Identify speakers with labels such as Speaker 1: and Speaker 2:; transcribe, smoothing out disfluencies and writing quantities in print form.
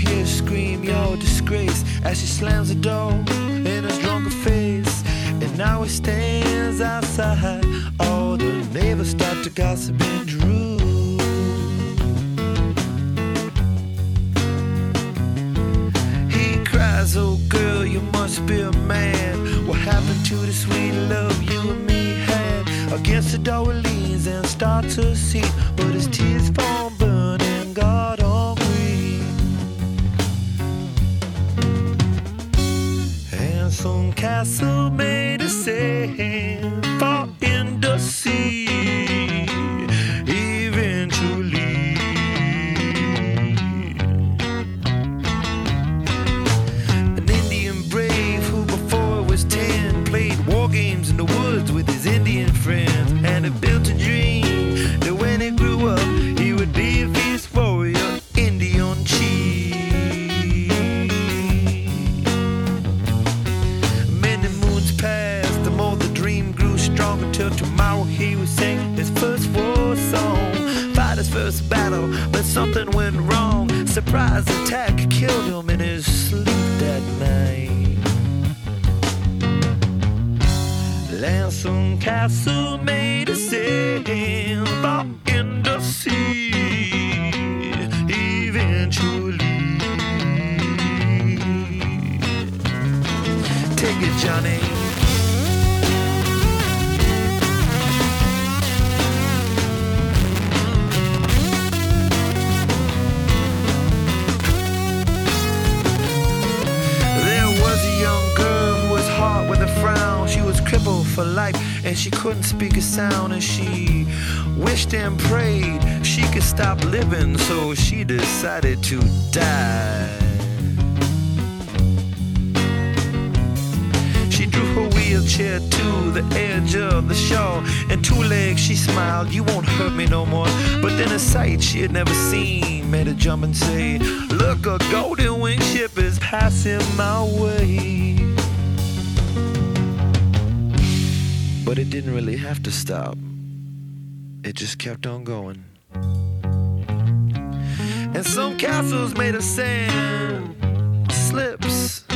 Speaker 1: hear her scream, "Your disgrace," as she slams the door in his drunken face. And now he stands outside. All the neighbors start to gossip and drool. He cries, "Oh girl, you must be a man. What happened to the sweet love you and me had?" Against the door he leans and starts to see, but his tears fall burning God hungry. And some castle made a sand fall in the sea eventually. An Indian brave who before was 10 played war games in the woods with his Indian friends, and he built a dream that when he grew up he would be a fierce warrior, Indian chief. Many moons passed, the more the dream grew strong, until tomorrow he would sing his first war song, fight his first battle, but something went wrong. Surprise attack killed him in his sleep that night. Lonesome castle made a sail fall in the sea eventually. Take it, Johnny. There was a young girl who was hard with a frown. She was crippled for life and she couldn't speak a sound, and she wished and prayed she could stop living, so she decided to die. She drew her wheelchair to the edge of the shore, and two legs she smiled, "You won't hurt me no more." But then a sight she had never seen made her jump and say, "Look, a golden winged ship is passing my way." But it didn't really have to stop. It just kept on going. And some castles made of sand slips